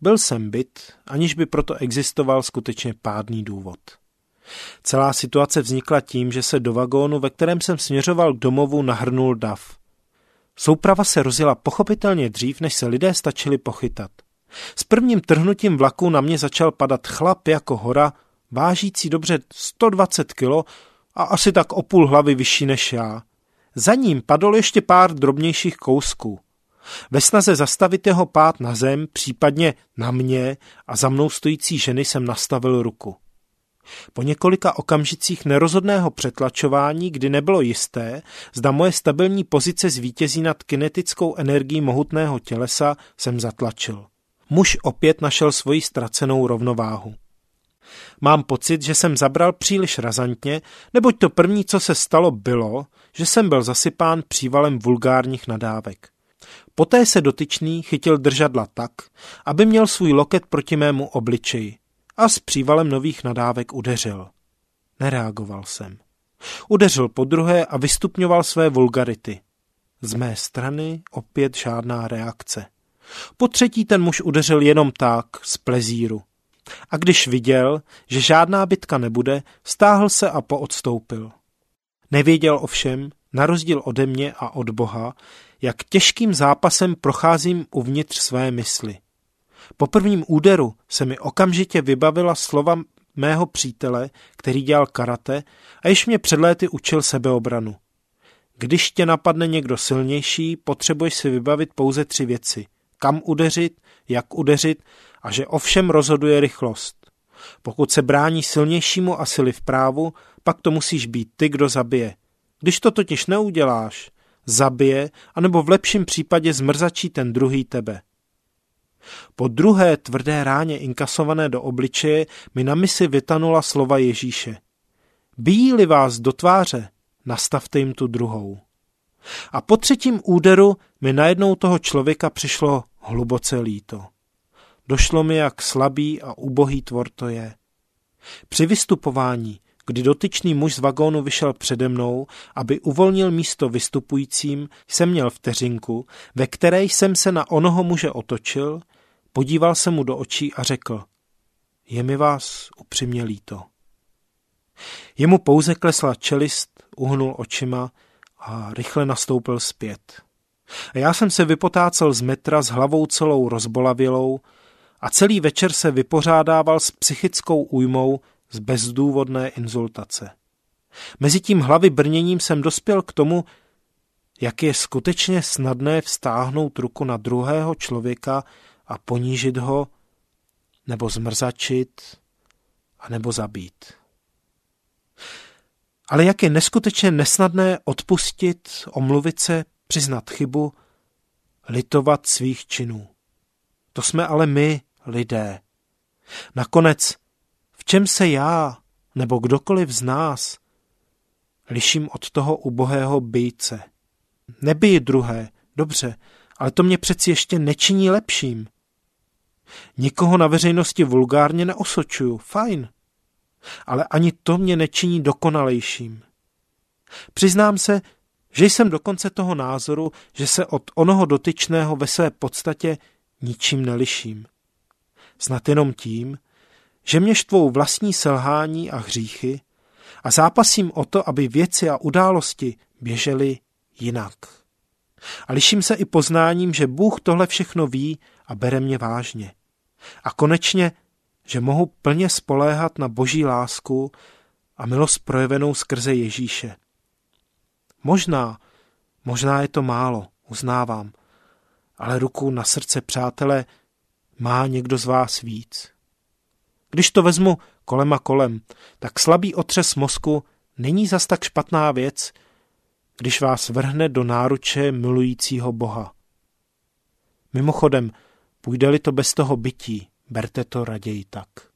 Byl jsem bit, aniž by proto existoval skutečně pádný důvod. Celá situace vznikla tím, že se do vagónu, ve kterém jsem směřoval k domovu, nahrnul dav. Souprava se rozjela pochopitelně dřív, než se lidé stačili pochytat. S prvním trhnutím vlaku na mě začal padat chlap jako hora, vážící dobře 120 kilo a asi tak o půl hlavy vyšší než já. Za ním padlo ještě pár drobnějších kousků. Ve snaze zastavit jeho pád na zem, případně na mě a za mnou stojící ženy jsem nastavil ruku. Po několika okamžicích nerozhodného přetlačování, kdy nebylo jisté, zda moje stabilní pozice zvítězí nad kinetickou energií mohutného tělesa, jsem zatlačil. Muž opět našel svoji ztracenou rovnováhu. Mám pocit, že jsem zabral příliš razantně, neboť to první, co se stalo, bylo, že jsem byl zasypán přívalem vulgárních nadávek. Poté se dotyčný chytil držadla tak, aby měl svůj loket proti mému obličeji a s přívalem nových nadávek udeřil. Nereagoval jsem. Udeřil podruhé a vystupňoval své vulgarity. Z mé strany opět žádná reakce. Po třetí ten muž udeřil jenom tak, z plezíru. A když viděl, že žádná bitka nebude, stáhl se a poodstoupil. Nevěděl ovšem, na rozdíl ode mě a od Boha, jak těžkým zápasem procházím uvnitř své mysli. Po prvním úderu se mi okamžitě vybavila slova mého přítele, který dělal karate a již mě před léty učil sebeobranu. Když tě napadne někdo silnější, potřebuješ si vybavit pouze 3 věci. Kam udeřit, jak udeřit a že ovšem rozhoduje rychlost. Pokud se brání silnějšímu a sily vprávu, pak to musíš být ty, kdo zabije. Když to totiž neuděláš, zabije, anebo v lepším případě zmrzačí ten druhý tebe. Po druhé tvrdé ráně inkasované do obličeje mi na mysli vytanula slova Ježíše. Bijí-li vás do tváře, nastavte jim tu druhou. A po třetím úderu mi najednou toho člověka přišlo hluboce líto. Došlo mi, jak slabý a ubohý tvor to je. Při vystupování, kdy dotyčný muž z vagónu vyšel přede mnou, aby uvolnil místo vystupujícím, jsem měl vteřinku, ve které jsem se na onoho muže otočil, podíval se mu do očí a řekl: je mi vás upřímně líto. Jemu pouze klesla čelist, uhnul očima a rychle nastoupil zpět. A já jsem se vypotácel z metra s hlavou celou rozbolavělou a celý večer se vypořádával s psychickou újmou z bezdůvodné insultace. Mezitím hlavy brněním jsem dospěl k tomu, jak je skutečně snadné vztáhnout ruku na druhého člověka a ponížit ho, nebo zmrzačit, a nebo zabít. Ale jak je neskutečně nesnadné odpustit, omluvit se, přiznat chybu, litovat svých činů. To jsme ale my, lidé. Nakonec, v čem se já, nebo kdokoliv z nás, liším od toho ubohého bijce? Nebij druhé, dobře, ale to mě přeci ještě nečiní lepším. Nikoho na veřejnosti vulgárně neosočuju, fajn, ale ani to mě nečiní dokonalejším. Přiznám se, že jsem dokonce toho názoru, že se od onoho dotyčného ve své podstatě ničím neliším. Snad jenom tím, že mě štvou vlastní selhání a hříchy a zápasím o to, aby věci a události běžely jinak. A liším se i poznáním, že Bůh tohle všechno ví a bere mě vážně. A konečně, že mohu plně spoléhat na Boží lásku a milost projevenou skrze Ježíše. Možná je to málo, uznávám, ale ruku na srdce, přátelé, má někdo z vás víc. Když to vezmu kolem a kolem, tak slabý otřes mozku není zas tak špatná věc, když vás vrhne do náruče milujícího Boha. Mimochodem, půjde-li to bez toho bytí, berte to raději tak.